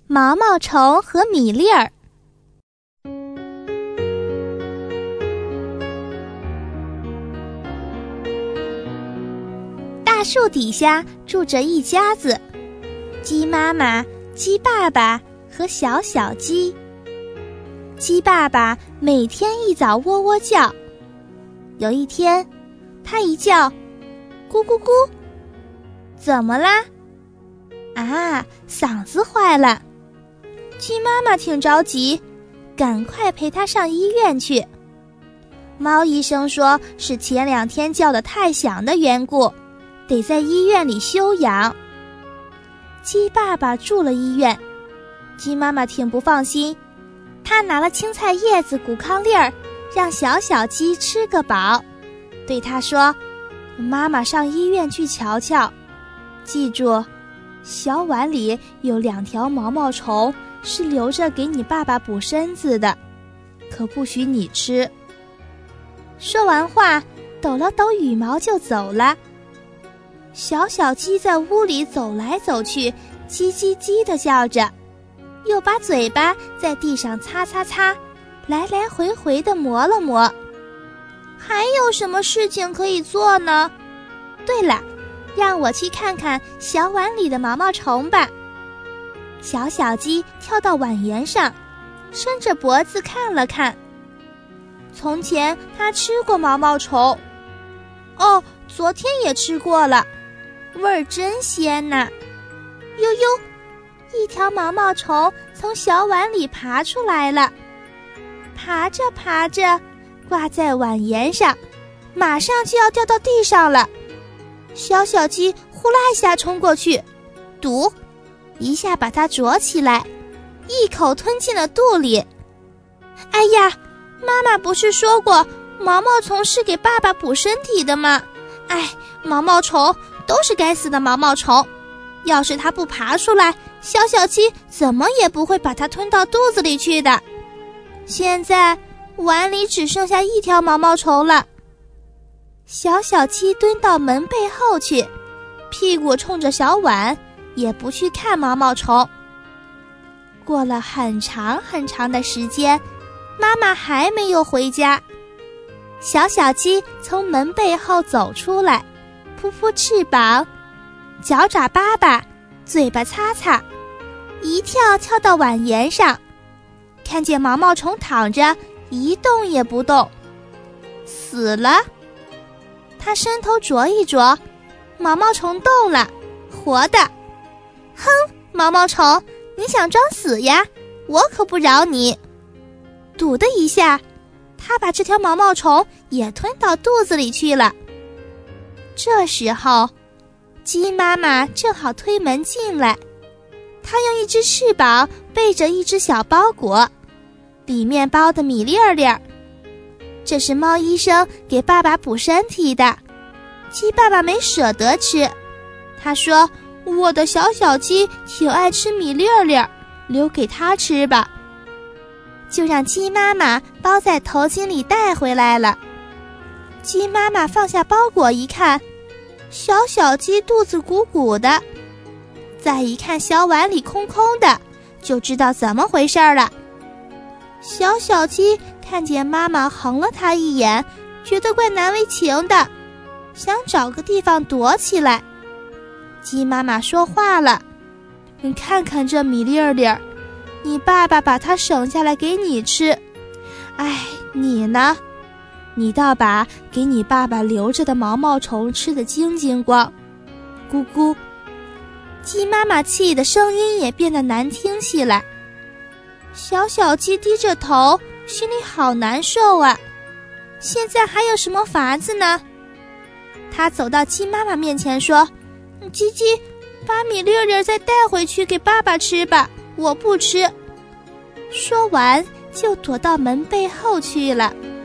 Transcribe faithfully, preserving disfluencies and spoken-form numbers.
毛毛虫和米粒儿。大树底下住着一家子，鸡妈妈、鸡爸爸和小小鸡。鸡爸爸每天一早喔喔叫，有一天，他一叫，咕咕咕，怎么啦？啊，嗓子坏了。鸡妈妈挺着急，赶快陪他上医院去。猫医生说是前两天叫得太响的缘故，得在医院里休养。鸡爸爸住了医院，鸡妈妈挺不放心，她拿了青菜叶子、谷糠粒儿，让小小鸡吃个饱，对他说：妈妈上医院去瞧瞧，记住，小碗里有两条毛毛虫，是留着给你爸爸补身子的，可不许你吃。说完话，抖了抖羽毛就走了。小小鸡在屋里走来走去，叽叽叽地叫着，又把嘴巴在地上擦擦擦，来来回回地磨了磨。还有什么事情可以做呢？对了，让我去看看小碗里的毛毛虫吧。小小鸡跳到碗沿上，伸着脖子看了看。从前它吃过毛毛虫，哦，昨天也吃过了，味儿真鲜呐！悠悠，一条毛毛虫从小碗里爬出来了，爬着爬着，挂在碗沿上，马上就要掉到地上了。小小鸡呼啦一下冲过去，毒，一下把它啄起来，一口吞进了肚里。哎呀，妈妈不是说过毛毛虫是给爸爸补身体的吗？哎，毛毛虫都是该死的毛毛虫，要是它不爬出来，小小鸡怎么也不会把它吞到肚子里去的。现在碗里只剩下一条毛毛虫了。小小鸡蹲到门背后去，屁股冲着小碗，也不去看毛毛虫。过了很长很长的时间，妈妈还没有回家。小小鸡从门背后走出来，扑扑翅膀，脚爪巴巴，嘴巴擦擦，一跳跳到碗沿上，看见毛毛虫躺着一动也不动，死了。他伸头啄一啄，毛毛虫动了，活的。哼，毛毛虫，你想装死呀？我可不饶你。嘟的一下，他把这条毛毛虫也吞到肚子里去了。这时候，鸡妈妈正好推门进来，她用一只翅膀背着一只小包裹，里面包的米粒儿粒儿。这是猫医生给爸爸补身体的，鸡爸爸没舍得吃，他说：我的小小鸡挺爱吃米粒儿粒儿，留给他吃吧。就让鸡妈妈包在头巾里带回来了。鸡妈妈放下包裹一看，小小鸡肚子鼓鼓的，再一看小碗里空空的，就知道怎么回事了。小小鸡看见妈妈横了它一眼，觉得怪难为情的，想找个地方躲起来。鸡妈妈说话了：你看看这米粒儿粒儿，你爸爸把它省下来给你吃，哎，你呢？你倒把给你爸爸留着的毛毛虫吃得精精光。咕咕，鸡妈妈气的声音也变得难听起来。小小鸡低着头，心里好难受啊。现在还有什么法子呢？他走到鸡妈妈面前说：鸡鸡，把米粒粒再带回去给爸爸吃吧，我不吃。说完就躲到门背后去了。